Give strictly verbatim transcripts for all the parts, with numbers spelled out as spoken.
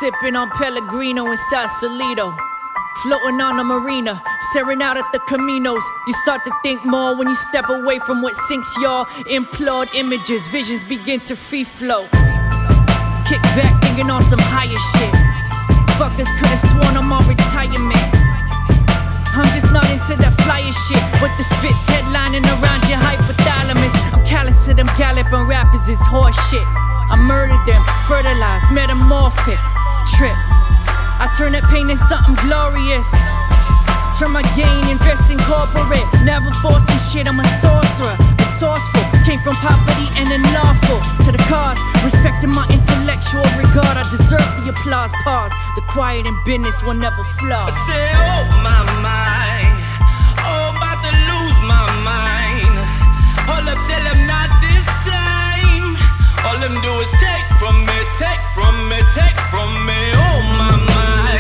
sipping on Pellegrino in Sausalito. Floating on a marina, staring out at the caminos. You start to think more when you step away from what sinks your implored images. Visions begin to free flow. Kick back thinking on some higher shit. Fuckers could've sworn I'm on retirement. I'm just not into that flyer shit. What the spits headlining around your hypothalamus. I'm callous to them galloping rappers, it's horse shit. I murdered them, fertilized, metamorphic, trip. I turn that pain into something glorious. Turn my gain, invest in corporate. Never forcing shit, I'm a sorcerer. Resourceful, came from poverty and then lawful. To the cause, respecting my intellectual regard. I deserve the applause, pause. The quiet and business will never flaw. I say, oh my mind, oh, about to lose my mind. Hold up, tell them not this time. All them do is take from me, take from me, take from me. Oh my mind.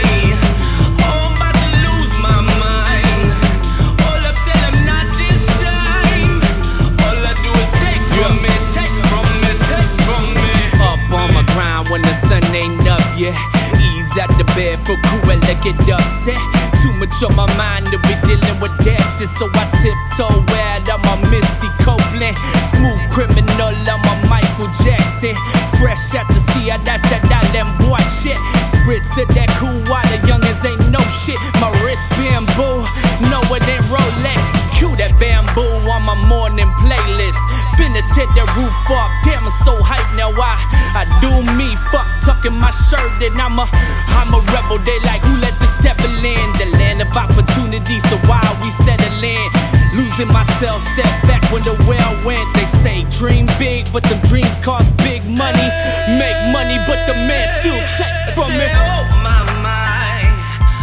When the sun ain't up yet, ease out the bed for Cruella get upset. Too much on my mind to be dealing with that shit, so I tiptoe out. I'm a Misty Copeland, smooth criminal. I'm a Michael Jackson, fresh out the sea. I that's that island boy shit. Spritz of that cool water, youngins ain't no shit. My wrist bamboo, no it ain't Rolex. Cue that bamboo on my morning playlist. Finna tear the roof off, damn I'm so hyped now. I, I do me, fuck tucking my shirt and I'm a, I'm a rebel. They like who let this devil in? The land of opportunity, so why we settle in? Losing myself, step back when the well went. They say dream big, but them dreams cost big money. Make money, but the man still take from me. Oh my mind,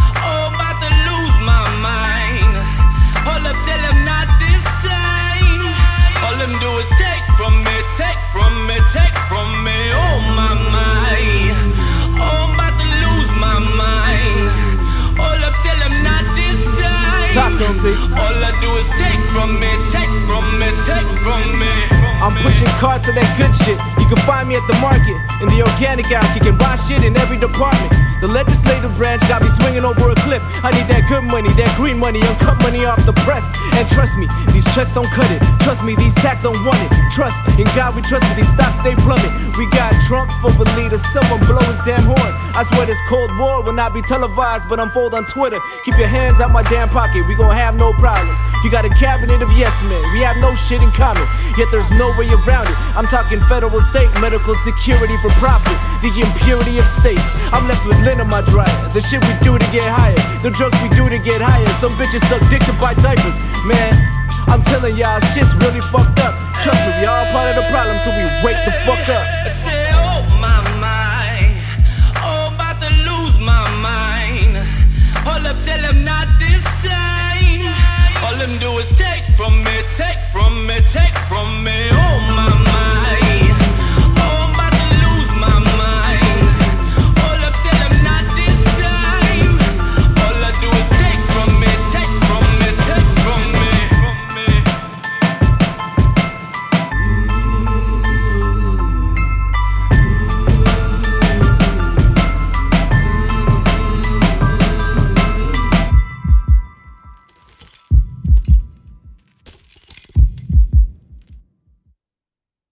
oh about to lose my mind. Hold up, tell them not this time. All them do is take from me, take from me, take from me. Oh my mind, oh I'm about to lose my mind. All up, tell them not this time. Talk to him, T. All I do is take from me, take from me, take from me. I'm pushing card to that good shit. You can find me at the market, in the organic aisle, kicking raw shit in every department. The legislative branch got me swinging over a cliff. I need that good money, that green money, uncut money off the press. And trust me, these checks don't cut it. Trust me, these tax don't want it. Trust in God we trust, but these stocks they plummet. We got Trump for the leader, someone blow his damn horn. I swear this Cold War will not be televised, but unfold on Twitter. Keep your hands out my damn pocket, we gon' have no problems. You got a cabinet of yes men, we have no shit in common, yet there's no way around it. I'm talking federal, state, medical security for profit, the impurity of states. I'm left with lint on my dryer, the shit we do to get higher, the drugs we do to get higher. Some bitches suck dick to buy diapers. Man, I'm telling y'all, shit's really fucked up. Trust me, we all part of the problem till we wake the fuck up.